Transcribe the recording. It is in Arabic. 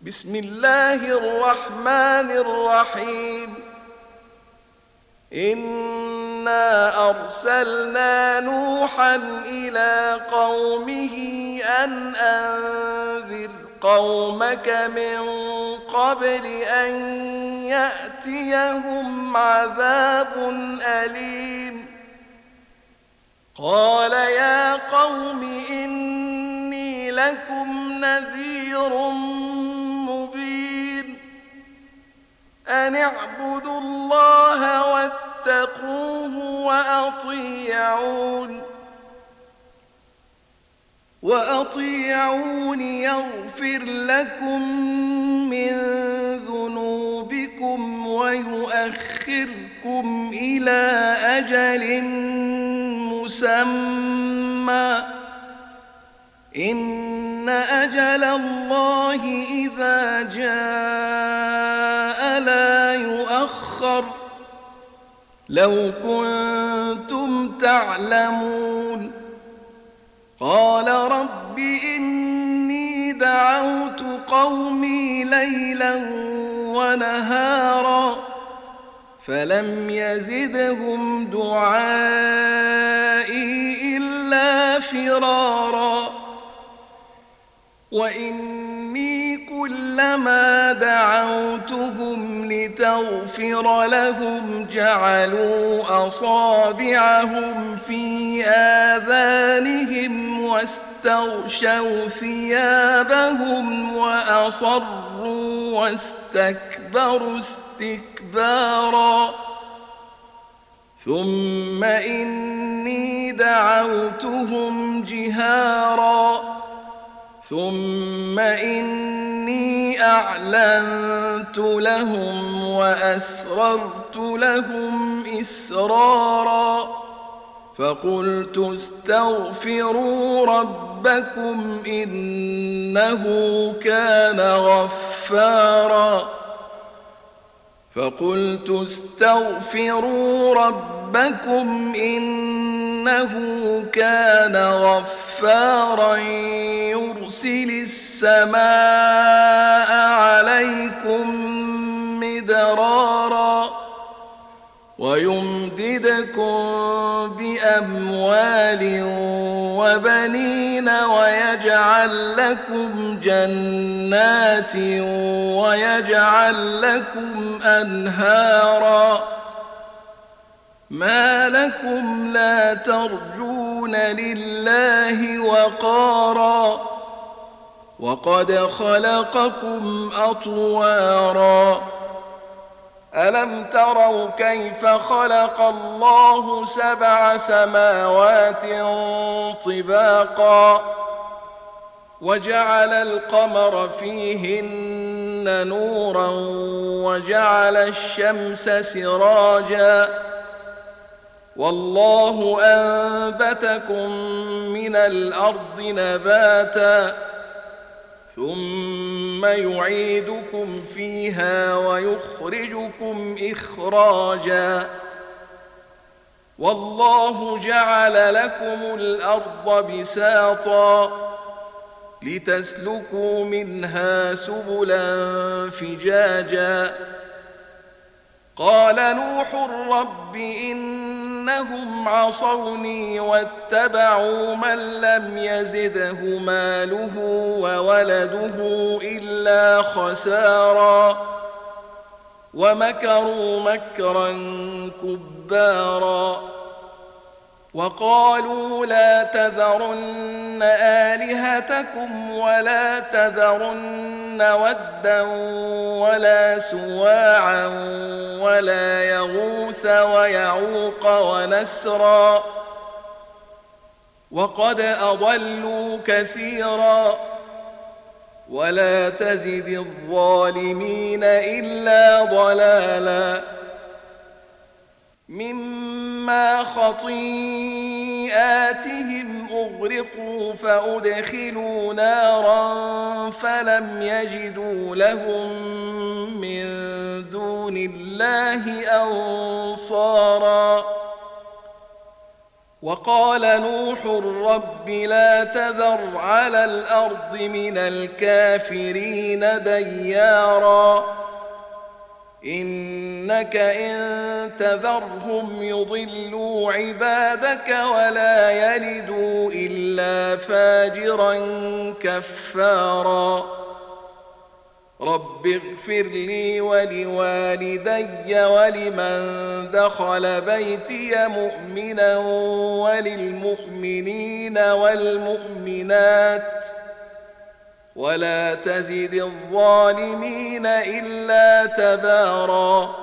بسم الله الرحمن الرحيم إنا أرسلنا نوحا إلى قومه أن أنذر قومك من قبل أن يأتيهم عذاب أليم قال يا قوم إني لكم نذير مبين أن اعبدوا الله واتقوه وأطيعون يغفر لكم من ذنوبكم ويؤخركم إلى أجل مسمى إن أجل الله إذا جاء لا يؤخر لو كنتم تعلمون قال رب إني دعوت قومي ليلا ونهارا فلم يزدهم دعائي إلا فرارا وإني كلما دعوتهم لتغفر لهم جعلوا أصابعهم في آذانهم واستغشوا ثيابهم وأصروا واستكبروا استكبارا ثم إني دعوتهم جهارا ثم إني أعلنت لهم وأسررت لهم إسرارا فقلت استغفروا ربكم إنه كان غفارا فقلت استغفروا ربكم إنه كان غفارا يرسل السماء عليكم مدرارا ويمددكم بأموال وبنين ويجعل لكم جنات ويجعل لكم أنهارا ما لكم لا ترجون لله وقارا وقد خلقكم أطوارا ألم تروا كيف خلق الله 7 سماوات طباقا وجعل القمر فيهن نورا وجعل الشمس سراجا والله أنبتكم من الأرض نباتا ثم يعيدكم فيها ويخرجكم إخراجا والله جعل لكم الأرض بساطا لتسلكوا منها سبلا فجاجا قال نوح رب إنهم عصوني واتبعوا من لم يزده ماله وولده إلا خسارا ومكروا مكرا كبارا وقالوا لا تذرن آلهتكم ولا تذرن ودا ولا سواعا ولا يغوث ويعوق ونسرا وقد أضلوا كثيرا ولا تزد الظالمين إلا ضلالا مما خطيئاتهم أغرقوا فأدخلوا نارا فلم يجدوا لهم من دون الله أنصارا وقال نوح رب لا تذر على الأرض من الكافرين ديارا إنك إن تذرهم يضلوا عبادك ولا يلدوا إلا فاجرا كفارا رب اغفر لي ولوالدي ولمن دخل بيتي مؤمنا وللمؤمنين والمؤمنات ولا تزد الظالمين إلا تباراً